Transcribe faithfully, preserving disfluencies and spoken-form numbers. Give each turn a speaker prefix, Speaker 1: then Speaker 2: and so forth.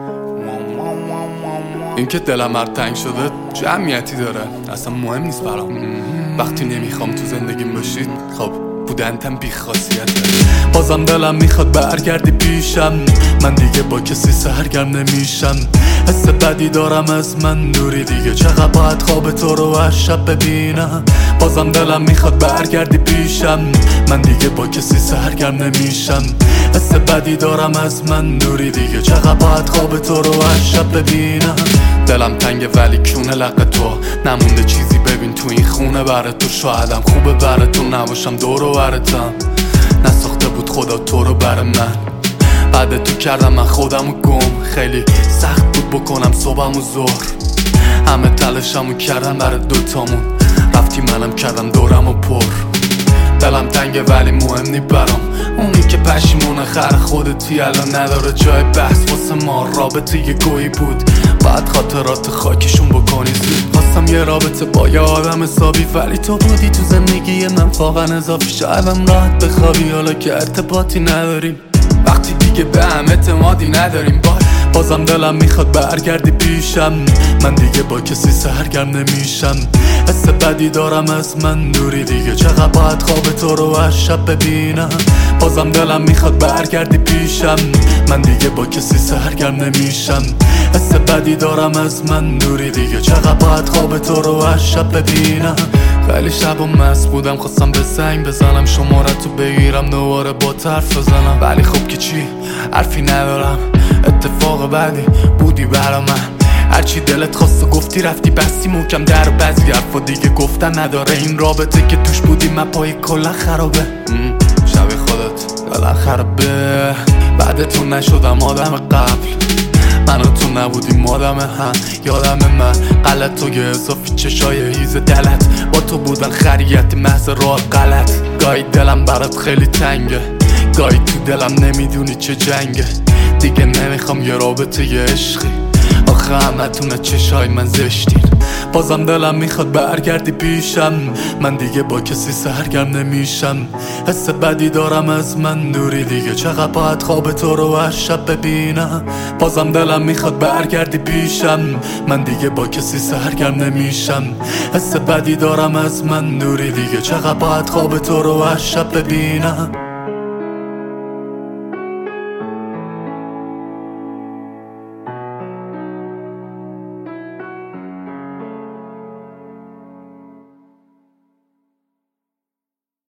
Speaker 1: این که دلم هر تنگ شده جمعیتی داره، اصلا مهم نیست برام. وقتی نمیخوام تو زندگیم باشید خب بودنتم بی خاصیته. بازم دلم میخواد برگردی پیشم، من دیگه با کسی سرگرم نمیشم. حس بدی دارم از من دوری دیگه، چقدر باید خواب تو رو هر شب ببینم. بازم دلم میخواد برگردی پیشم، من دیگه با کسی سرگرم نمیشم. حس بدی دارم از من دوری دیگه، چقدر باید خواب تو رو هر شب ببینم. دلم تنگه ولی کونه لق تو نمونده چیزی، ببین تو این خونه بره تو. شایدم خوبه بره تو نباشم دور و برتم، نساخته بود خدا تو رو بره من. بعد تو کردم من خودمو گم، خیلی سخت بود بکنم صبحم و ظهر. همه تلاشمو کردم برای دوتامون، رفتی منم کردم دورم و پر. دلم تنگه ولی مهم نی برام، اونی که پشیمونه خر خودتی الان نداره جای بحث واسه ما. رابطه یه گویی بود بعد خاطرات خاکشون بکنی زود. خواستم یه رابطه با یه آدم حسابی ولی تو بودی تو زندگی من واقعا اضافی. شایدم راحت بخوابی حالا که ارتباطی نداریم، وقتی دیگه به هم اعتمادی نداریم. باز بازم دلم میخواد برگردی پیشم، من دیگه با کسی سرگرم نمیشم. حس بدی دارم از من دوری دیگه، چقدر باید خواب تو رو هر شب ببینم. بازم دلم میخواد برگردی پیشم، من دیگه با کسی سرگرم نمیشم. حس بدی دارم از من دوری دیگه، چقدر باید خواب تو رو هر شب ببینم. خیلی شب و مست بودم خواستم به زنگ بزنم، شماره تو بگیرم دوباره با طرف بزنم. ولی خب که چی حرفی ندارم، اتفاق بعدی بودی برا من. هرچی دلت خواست و گفتی رفتی بستی محکم در. بعضی حرفا دیگه گفتن نداره، این رابطه که توش بودی من پای کلا خرابه. شبیه خودت کلا خرابه، بعد تو نشدم آدم قبل. من و تو نبودیم آدم هم، یادم من غلط تو یه اضافی چشای هیز دلت. با تو بودن خریت محض راه غلط. گاهی دلم برات خیلی تنگه، گاهی تو دلم نمیدونی چه جنگه. دیگه نمیخوام یه رابطه یه عشقی، آخه همتونه چشای من زشتین. بازم دلم میخواد برگردی پیشم، من دیگه با کسی سرگرم نمیشم. حس بدی دارم از من دوری دیگه، چقدر باید خواب تو رو هر شب ببینم. بازم دلم میخواد برگردی پیشم، من دیگه با کسی سرگرم نمیشم. حس بدی دارم از من دوری دیگه، چقدر باید خواب تو رو هر شب ببینم.